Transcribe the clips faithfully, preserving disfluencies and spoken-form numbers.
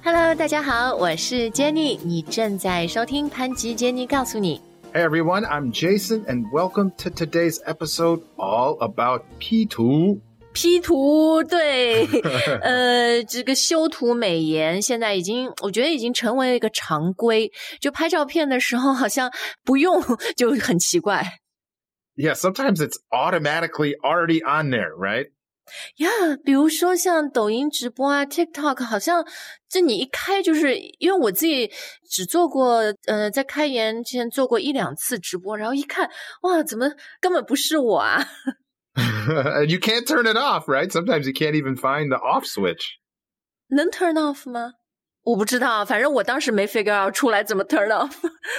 Hello， 大家好，我是 Jenny， 你正在收听潘吉 Jenny 告诉你。 Hey everyone, I'm Jason, and welcome to today's episode all about P 图。 P 图，对，呃，这个修图美颜现在已经，我觉得已经成为了一个常规。就拍照片的时候，好像不用就很奇怪。 Yeah, sometimes it's automatically already on there, right? Yeah, 比如说像抖音直播啊 TikTok 好像这你一开就是因为我自己只做过呃在开研之前做过一两次直播，然后一看哇怎么根本不是我啊。 And you can't turn it off, right? Sometimes you can't even find the off switch. 能 turn off 吗？我不知道，反正我当时没 figure out 出来怎么 turn off.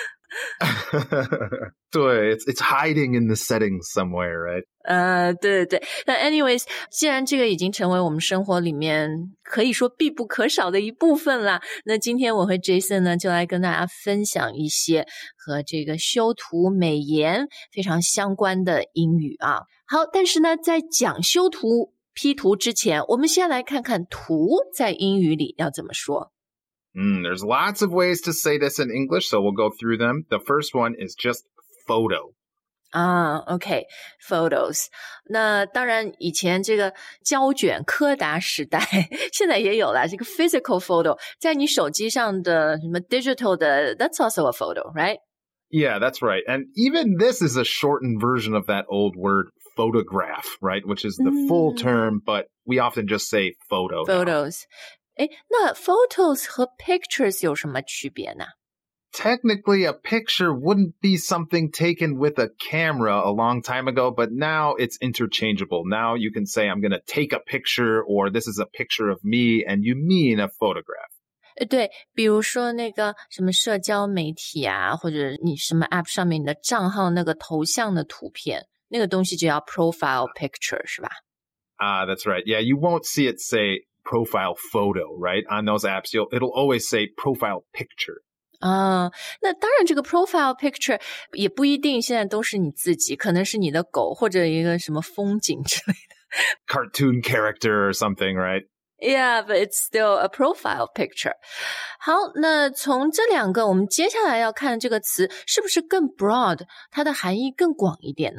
对 it's, it's hiding in the settings somewhere, right? 呃，对对对。那 anyways， 既然这个已经成为我们生活里面可以说必不可少的一部分啦，那今天我和 Jason 呢就来跟大家分享一些和这个修图美颜非常相关的英语啊。好，但是呢在讲修图 P 图之前，我们先来看看图在英语里要怎么说。 Mm, there's lots of ways to say this in English, so we'll go through them. The first one is just photo. 啊 OK photos 那当然以前这个胶卷柯达时代现在也有啦，这个 physical photo 在你手机上的什么 digital 的 that's also a photo, right? Yeah, that's right. And even this is a shortened version of that old word photograph, right? Which is the mm. full term, but we often just say photo. Photos. 诶，那 photos 和 pictures 有什么区别呢 ？Technically, a picture wouldn't be something taken with a camera a long time ago, but now it's interchangeable. Now you can say, I'm going to take a picture, or this is a picture of me, and you mean a photograph. 对，比如说那个什么社交媒体啊，或者你什么 app 上面你的账号那个头像的图片，那个东西就叫 profile picture, 是吧？ Ah, uh, that's right. Yeah, you won't see it say profile photo, right? On those apps, you'll, it'll always say profile picture. 啊，那当然这个 profile picture 也不一定现在都是你自己，可能是你的狗或者一个什么风景之类的。 Cartoon character or something, right? Yeah, but it's still a profile picture. 好，那从这两个我们接下来要看这个词是不是更 broad， 它的含义更广一点呢？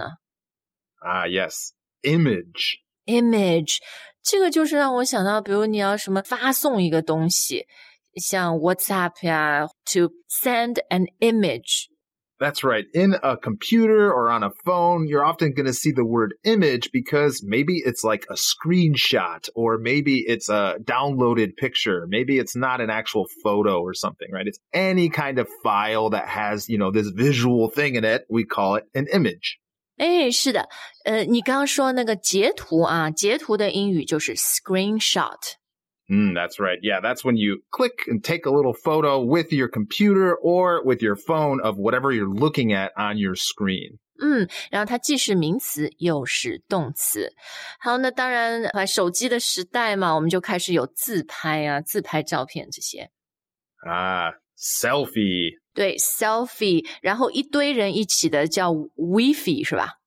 Ah, yes. Image. Image. 这个就是让我想到比如你要什么发送一个东西像 WhatsApp 呀 to send an image. That's right. In a computer or on a phone, you're often going to see the word image because maybe it's like a screenshot or maybe it's a downloaded picture. Maybe it's not an actual photo or something, right? It's any kind of file that has, you know, this visual thing in it. We call it an image. 诶，是的，呃，你刚刚说那个截图啊，截图的英语就是 screenshot。Mm, that's right. Yeah, that's when you click and take a little photo with your computer or with your phone of whatever you're looking at on your screen. 嗯，然后它既是名词又是动词。好，那当然手机的时代嘛，我们就开始有自拍啊，自拍照片这些。 啊 selfie. 对 selfie 然后一堆人一起的叫 Wi-Fi 是吧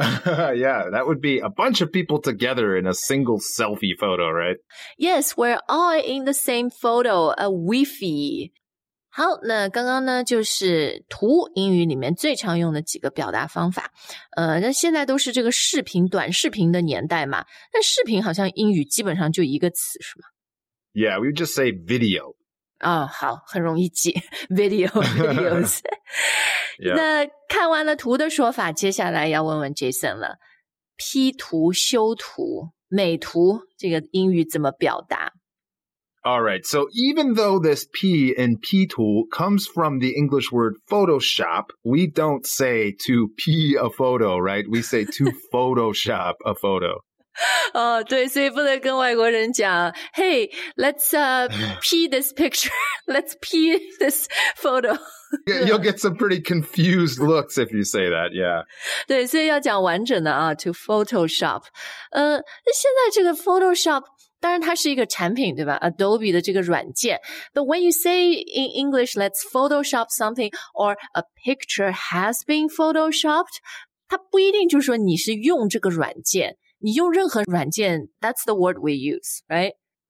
Yeah, that would be a bunch of people together in a single selfie photo, right? Yes, we're all in the same photo, a Wi-Fi. 好，那刚刚呢就是图英语里面最常用的几个表达方法。呃，那现在都是这个视频短视频的年代嘛，那视频好像英语基本上就一个词是吗？ Yeah, we would just say video. 哦，好，很容易记 video, videos. Yeah. 那看完了图的说法，接下来要问问 Jason 了。P 图、修图、美图，这个英语怎么表达？ All right, so even though this P in P 图 comes from the English word Photoshop, we don't say to P a photo, right? We say to Photoshop a photo. 哦，对，所以不能跟外国人讲 Hey, let's uh, P this picture. Let's P this photo. You'll get some pretty confused looks if you say that, yeah. 对，所以要讲完整的啊 to Photoshop. 呃，现在这个 Photoshop当然它是一个产品对吧 Adobe 的这个软件 But when you say in English let's Photoshop something or a picture has been photoshopped 它不一定就是说你是用这个软件你用任何软件 that's the word we use, right?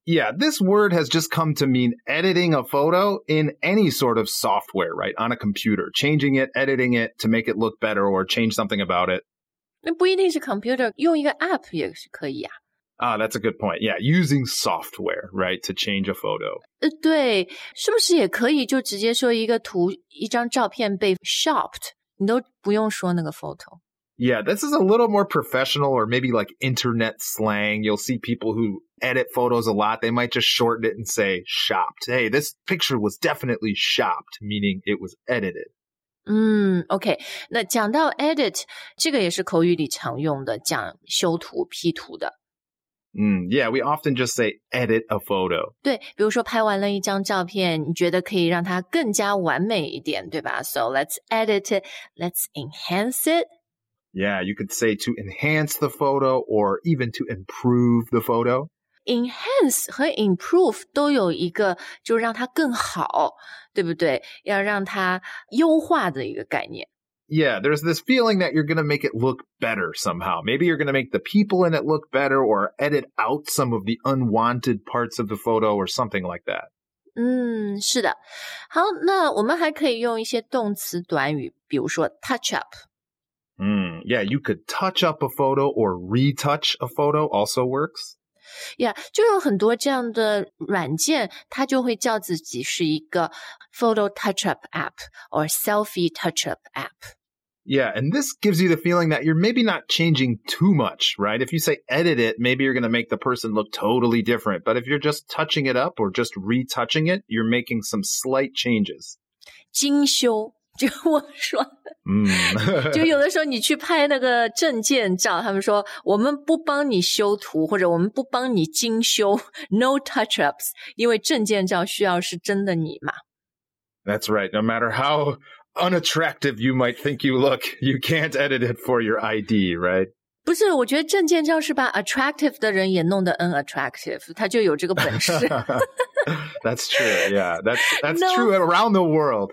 Yeah, this word has just come to mean editing a photo in any sort of software, right? On a computer, changing it, editing it to make it look better or change something about it. 那不一定是 computer， 用一个 app 也是可以啊。 Ah, that's a good point. Yeah, using software, right, to change a photo. 呃，对，是不是也可以就直接说一个图，一张照片被 shopped， 你都不用说那个 photo。 Yeah, this is a little more professional or maybe like internet slang. You'll see people who edit photos a lot. They might just shorten it and say shopped. Hey, this picture was definitely shopped, meaning it was edited. 嗯 OK 那讲到 edit 这个也是口语里常用的讲修图 P 图的 Mm, yeah, we often just say edit a photo. 对比如说拍完了一张照片你觉得可以让它更加完美一点对吧 So let's edit it, let's enhance it. Yeah, you could say to enhance the photo or even to improve the photo. Enhance 和 improve 都有一个就让它更好对不对要让它优化的一个概念 Yeah, there's this feeling that you're going to make it look better somehow. Maybe you're going to make the people in it look better or edit out some of the unwanted parts of the photo or something like that. 嗯是的好那我们还可以用一些动词短语比如说 touch up Mm, yeah, you could touch up a photo or retouch a photo also works. Yeah, 就有很多这样的软件它就会叫自己是一个 photo touch-up app or selfie touch-up app. Yeah, and this gives you the feeling that you're maybe not changing too much, right? If you say edit it, maybe you're going to make the person look totally different. But if you're just touching it up or just retouching it, you're making some slight changes. 精修就我说嗯就有的时候你去拍那个证件照他们说我们不帮你修图或者我们不帮你精修 no touch-ups 因为证件照需要是真的你嘛 That's right. No matter how unattractive you might think you look, you can't edit it for your I D, right? 不是我觉得证件照是把 attractive 的人也弄得 unattractive 他就有这个本事 That's true. Yeah, that's that's No. true around the world.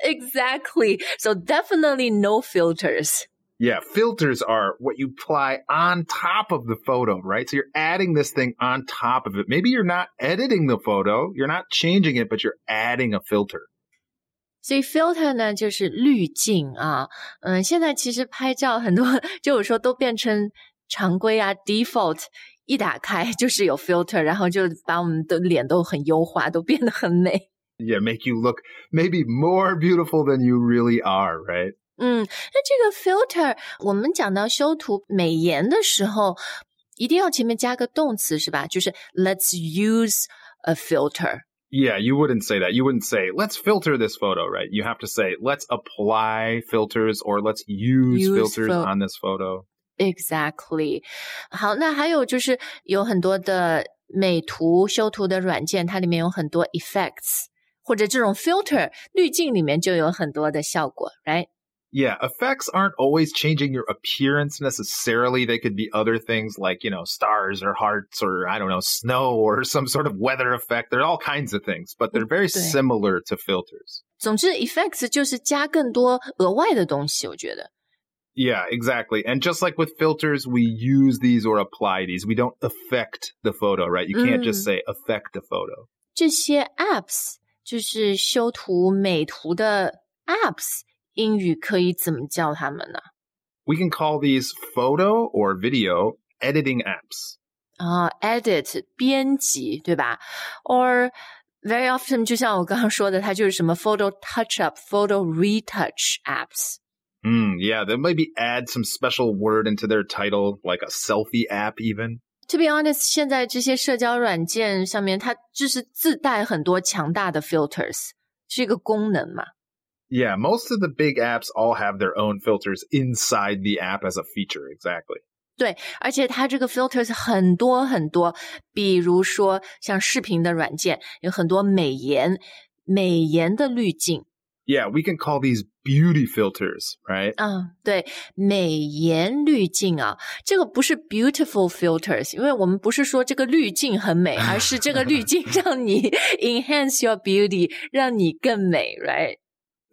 Exactly. So definitely no filters. Yeah, filters are what you apply on top of the photo, right? So you're adding this thing on top of it. Maybe you're not editing the photo, you're not changing it, but you're adding a filter. 所以 filter 呢就是滤镜啊嗯现在其实拍照很多就有时候都变成常规啊 default 一打开就是有 filter 然后就把我们的脸都很优化都变得很美 Yeah, make you look maybe more beautiful than you really are, right? 嗯那这个 filter 我们讲到修图美颜的时候一定要前面加个动词是吧就是 let's use a filter Yeah, you wouldn't say that. You wouldn't say, let's filter this photo, right? You have to say, let's apply filters or let's use, Use filters fil- on this photo. Exactly. 好，那还有就是有很多的美图修图的软件，它里面有很多 effects， 或者这种 filter 滤镜里面就有很多的效果 right? Yeah, effects aren't always changing your appearance necessarily. They could be other things like, you know, stars or hearts or, I don't know, snow or some sort of weather effect. There are all kinds of things, but they're very similar to filters. 总之 effects 就是加更多额外的东西我觉得 Yeah, exactly. And just like with filters, we use these or apply these. We don't affect the photo, right? You can't just say affect a photo. 这些 apps 就是修图美图的 apps 英语可以怎么叫它们呢 We can call these photo or video editing apps. 啊、edit 编辑对吧 or very often 就像我刚刚说的它就是什么 photo touch up photo retouch apps Mm, yeah, they maybe add some special word into their title, like a selfie app even. To be honest 现在这些社交软件上面它就是自带很多强大的 filters 是一个功能嘛 Yeah, most of the big apps all have their own filters inside the app as a feature, exactly. 对而且它这个 filters 很多很多比如说像视频的软件有很多美颜美颜的滤镜 Yeah, we can call these beauty filters, right? 嗯对美颜滤镜啊这个不是 beautiful filters 因为我们不是说这个滤镜很美而是这个滤镜让你 enhance your beauty 让你更美 right?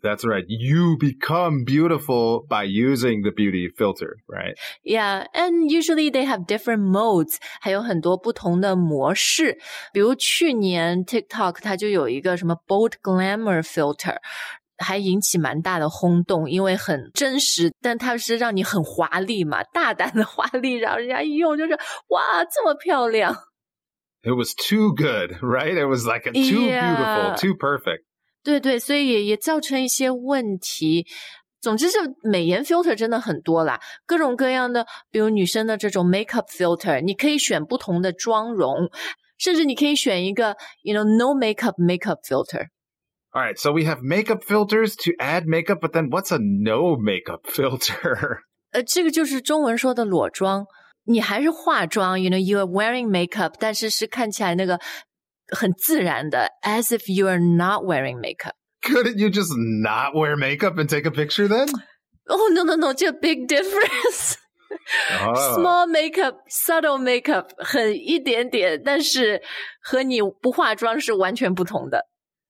That's right. You become beautiful by using the beauty filter, right? Yeah, and usually they have different modes, 还有很多不同的模式。比如去年 TikTok 它就有一个什么 Bold Glamour Filter， 还引起蛮大的轰动，因为很真实，但它是让你很华丽嘛，大胆的华丽，让人家一用就是哇，这么漂亮。 It was too good, right? It was like a too Yeah. beautiful, too perfect. 对对，所以也也造成一些问题。总之是美颜 filter 真的很多啦，各种各样的，比如女生的这种 makeup filter， 你可以选不同的妆容，甚至你可以选一个 you know no makeup makeup filter。 All right, so we have makeup filters to add makeup, but then what's a no makeup filter? 呃，这个就是中文说的裸妆，你还是化妆 you know you are wearing makeup， 但是是看起来那个很自然的 as if you are not wearing makeup。 Couldn't you just not wear makeup and take a picture then? Oh no no no 这个 big difference。 Oh. Small makeup subtle makeup 很一点点，但是和你不化妆是完全不同的。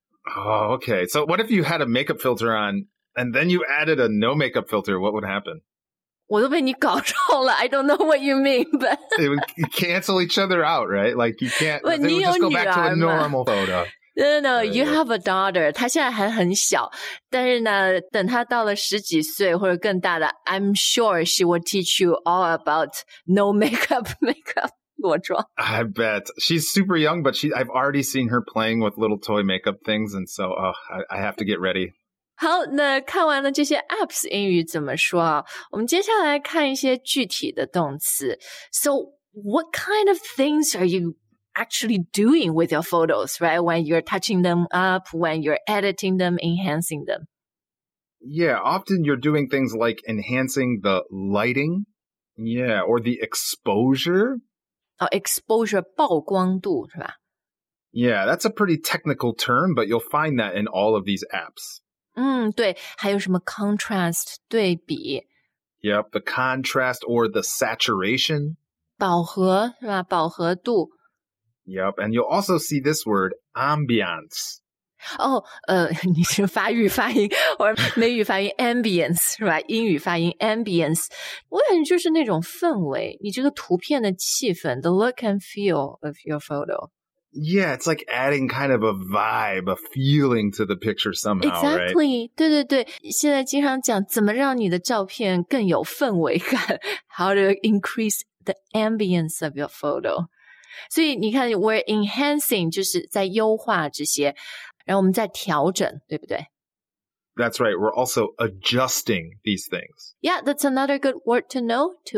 Oh, okay. So what if you had a makeup filter on and then you added a no makeup filter? What would happen? 我都被你搞着了 I don't know what you mean, but They would cancel each other out, right? Like you can't, But they would just go 你有 back to a 女儿嘛。 normal photo. No, no, Yeah, you yeah. have a daughter. 她现在还很小，但是呢，等她到了十几岁或者更大的 I'm sure she will teach you all about no makeup makeup 裸妆。 I bet. She's super young, but she I've already seen her playing with little toy makeup things, and so oh, I, I have to get ready. 好，那看完了这些 apps 英语怎么说啊？我们接下来看一些具体的动词。So, what kind of things are you actually doing with your photos, right? When you're touching them up, when you're editing them, enhancing them. Yeah, often you're doing things like enhancing the lighting, yeah, or the exposure. Oh, exposure 曝光度是吧？ Yeah, that's a pretty technical term, but you'll find that in all of these apps. 嗯，对，还有什么 contrast 对比， Yep, the contrast or the saturation. 饱和是吧？饱和度。 Yep, and you'll also see this word, ambiance. 哦，呃，你是法语发音，或者美语发音 ambience 是吧？英语发音 ambience， 我感觉就是那种氛围，你这个图片的气氛 ，the look and feel of your photo. Yeah, it's like adding kind of a vibe, a feeling to the picture somehow, right? Exactly， 对对对，现在经常讲怎么让你的照片更有氛围感 ，how to increase the ambience of your photo。所以你看 ，we're enhancing 就是在优化这些，然后我们在调整，对不对？ That's right. We're also adjusting these things. Yeah, that's another good word to know, to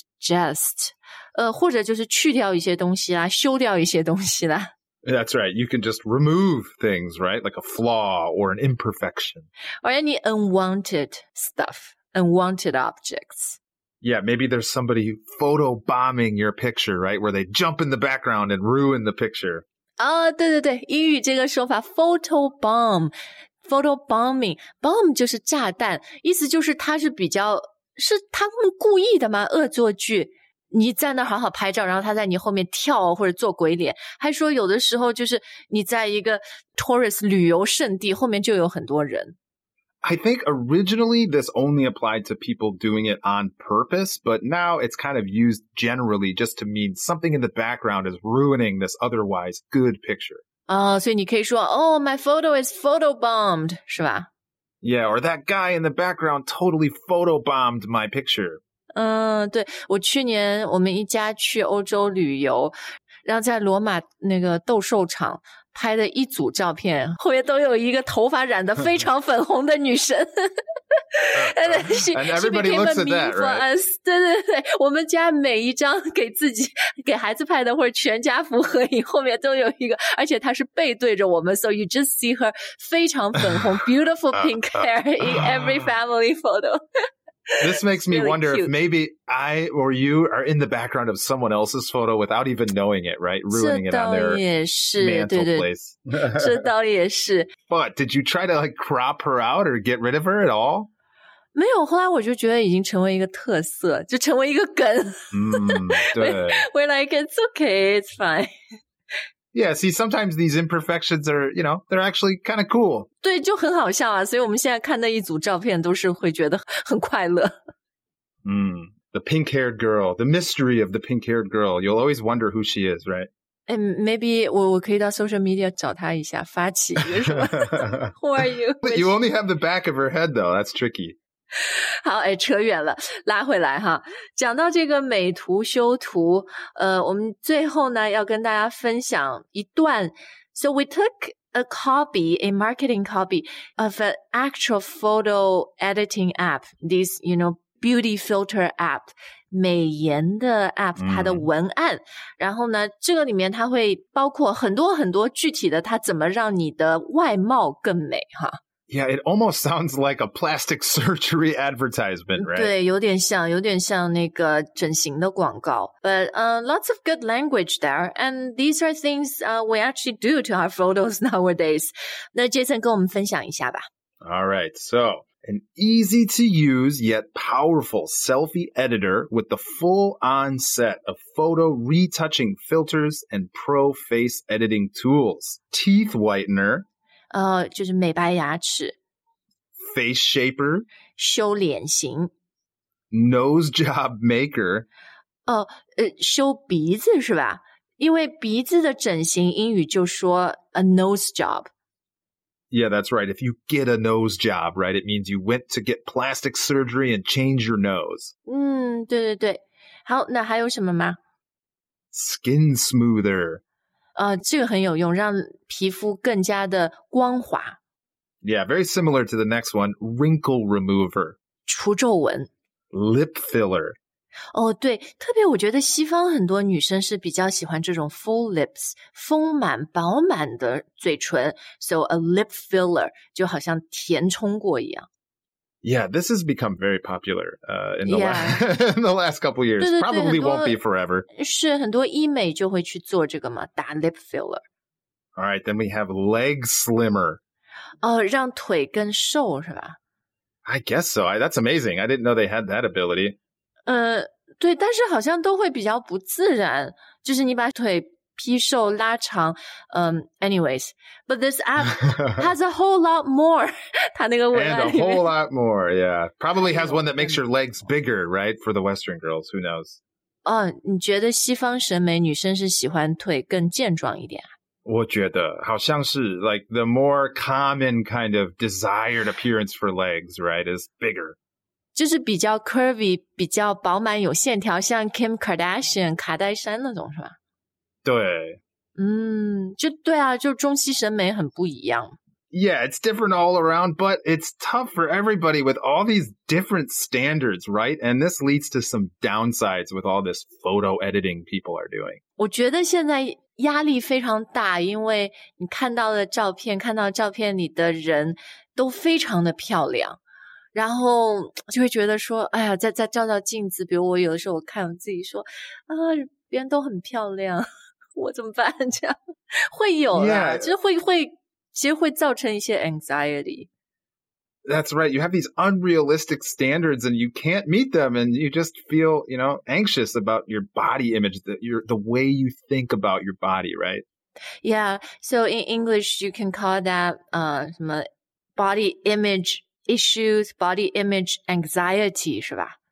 adjust. 呃，或者就是去掉一些东西啦，修掉一些东西啦。 That's right. You can just remove things, right? Like a flaw or an imperfection. Or any unwanted stuff, unwanted objects. Yeah, maybe there's somebody photo bombing your picture, right? Where they jump in the background and ruin the picture. 啊，对对对，英语这个说法 photo bomb。Photo bombing, bomb 就是炸弹，意思就是它是比较是他们故意的吗？恶作剧，你在那好好拍照，然后他在你后面跳或者做鬼脸，还说有的时候就是你在一个 tourist 旅游胜地，后面就有很多人。 I think originally this only applied to people doing it on purpose, but now it's kind of used generally just to mean something in the background is ruining this otherwise good picture. 啊，所以你可以说 Oh, my photo is photobombed 是吧？ Yeah, or that guy in the background totally photobombed my picture. 嗯，对，我去年我们一家去欧洲旅游，然后在罗马那个斗兽场拍的一组照片，后面都有一个头发染得非常粉红的女生。And then she, And she everybody became looks a at meme that, for right? us. 对对对，我们家每一张给自己、给孩子拍的或者全家福合影，后面都有一个，而且她是背对着我们 ，so you just see her 非常粉红 ，beautiful pink hair in every family photo. This makes me really wonder cute. if maybe I or you are in the background of someone else's photo without even knowing it, right? Ruining it on 这 their 倒也是，对 mantle 对， place. 这倒也是。 But did you try to like crop her out or get rid of her at all? 没有，后来我就觉得已经成为一个特色，就成为一个梗。 Mm, 对。 We're like, it's okay, it's fine. Yeah, see, sometimes these imperfections are, you know, they're actually kind of cool. 对，就很好笑啊，所以我们现在看那一组照片都是会觉得很快乐。 Mm, the pink-haired girl, the mystery of the pink-haired girl. You'll always wonder who she is, right? And maybe 我我可以到 social media 找她一下，发起一个什么 Who are you? You only have the back of her head, though. That's tricky. 好，哎，扯远了，拉回来哈。讲到这个美图修图，呃，我们最后呢要跟大家分享一段。So we took a copy, a marketing copy of an actual photo editing app. This, you know, beauty filter app. 美颜的 app 它的文案、嗯、然后呢这个里面它会包括很多很多具体的它怎么让你的外貌更美哈。 Yeah, it almost sounds like a plastic surgery advertisement, right? 对，有点像，有点像那个整形的广告。But uh, lots of good language there, and these are things uh, we actually do to our photos nowadays. 那 Jason 跟我们分享一下吧。 All right, so an easy-to-use yet powerful selfie editor with the full-on set of photo retouching filters and pro face editing tools. Teeth whitener. 呃，就是美白牙齿 Face shaper 修脸型 Nose job maker 哦，呃，修鼻子是吧？因为鼻子的整形英语就说 a nose job. Yeah, that's right. If you get a nose job, right, it means you went to get plastic surgery and change your nose. 嗯，对对对。好，那还有什么吗？ Skin smoother 呃，这个很有用，让皮肤更加的光滑。 Yeah, very similar to the next one. Wrinkle remover. 除皱纹。 Lip filler. 哦，对，特别我觉得西方很多女生是比较喜欢这种 full lips, 丰满饱满的嘴唇。So a lip filler 就好像填充过一样。 Yeah, this has become very popular uh, in, the yeah. la- in the last couple years. 对对对 Probably 很多 won't be forever. 是，很多医美就会去做这个嘛，打 lip filler. All right, then we have leg slimmer. 哦，让腿更瘦是吧？ I guess so. I, that's amazing. I didn't know they had that ability. 呃，对，但是好像都会比较不自然，就是你把腿劈瘦拉长，嗯 anyways, but this app has a whole lot more. 它那个文案 And a whole lot more, yeah. Probably has one that makes your legs bigger, right? For the Western girls, who knows? 哦，你觉得西方审美女生是喜欢腿更健壮一点啊？ 我觉得好像是 like the more common kind of desired appearance for legs, right, is bigger. 就是比较 curvy, 比较饱满有线条，像 Kim Kardashian 卡戴珊那种是吧？ 对。 嗯，就对啊，就中西审美很不一样。 Yeah, it's different all around, but it's tough for everybody with all these different standards, right? And this leads to some downsides with all this photo editing people are doing. 我觉得现在压力非常大，因为你看到的照片，看到照片里的人都非常的漂亮，然后就会觉得说，哎呀，再再照照镜子，比如我有的时候我看我自己说，啊，别人都很漂亮，我怎么办？这样会有啦， Yeah. 就是会会。其实会造成一些 anxiety. That's right. You have these unrealistic standards and you can't meet them and you just feel, you know, anxious about your body image, the, your, the way you think about your body, right? Yeah. So in English, you can call that uh, 什么 body image issues, body image anxiety, 是吧？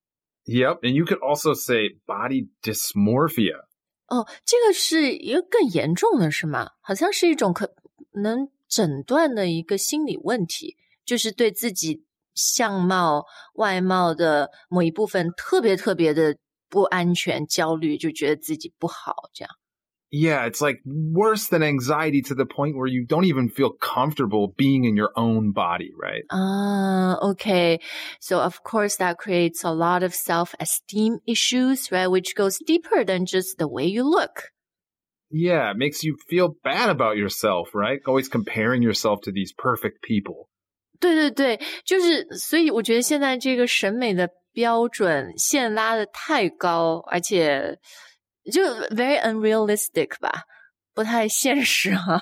Yep. And you could also say body dysmorphia. 哦，这个是一个更严重的是吗？好像是一种可能诊断的一个心理问题，就是对自己相貌外貌的某一部分特别特别的不安全焦虑，就觉得自己不好这样。 Yeah, it's like worse than anxiety to the point where you don't even feel comfortable being in your own body, right? Ah, okay. So of course that creates a lot of self-esteem issues, right? Which goes deeper than just the way you look. Yeah, it makes you feel bad about yourself, right? Always comparing yourself to these perfect people. 对对对，就是所以我觉得现在这个审美的标准线拉得太高，而且就 very unrealistic 吧，不太现实啊。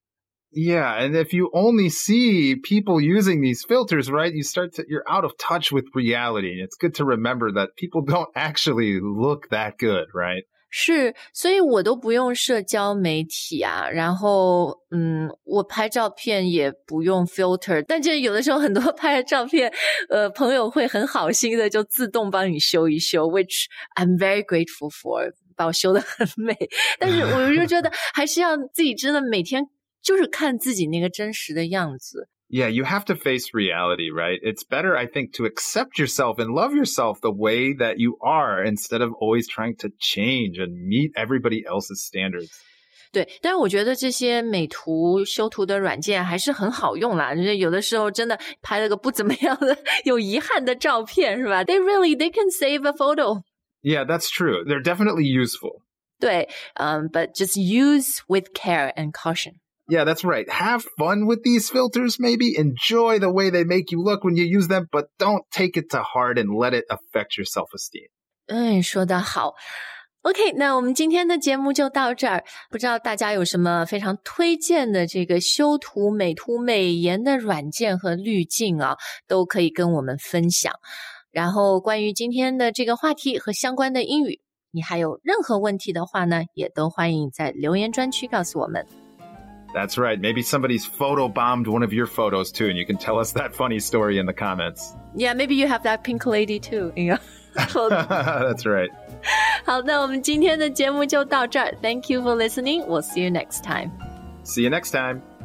Yeah, and if you only see people using these filters, right, you start to, you're out of touch with reality. It's good to remember that people don't actually look that good, right? 是，所以我都不用社交媒体啊，然后嗯，我拍照片也不用 filter， 但就有的时候很多拍的照片，呃，朋友会很好心的就自动帮你修一修 ，which I'm very grateful for， 把我修得很美。但是我就觉得还是要自己真的每天就是看自己那个真实的样子。 Yeah, you have to face reality, right? It's better, I think, to accept yourself and love yourself the way that you are instead of always trying to change and meet everybody else's standards. 对，但是我觉得这些美图修图的软件还是很好用啦，就是有的时候真的拍了个不怎么样的有遗憾的照片是吧？ They really, they can save a photo. Yeah, that's true. They're definitely useful. 对um, but just use with care and caution.Yeah, that's right. Have fun with these filters, maybe. Enjoy the way they make you look when you use them, but don't take it to heart and let it affect your self-esteem. 嗯，说得好。OK， 那我们今天的节目就到这儿。不知道大家有什么非常推荐的这个修图、美图、美颜的软件和滤镜啊，都可以跟我们分享。然后关于今天的这个话题和相关的英语，你还有任何问题的话呢，也都欢迎在留言专区告诉我们。 That's right. Maybe somebody's photobombed one of your photos too, and you can tell us that funny story in the comments. Yeah, maybe you have that pink lady too. That's right. 好，那我们今天的节目就到这儿。Thank you for listening. We'll see you next time. See you next time.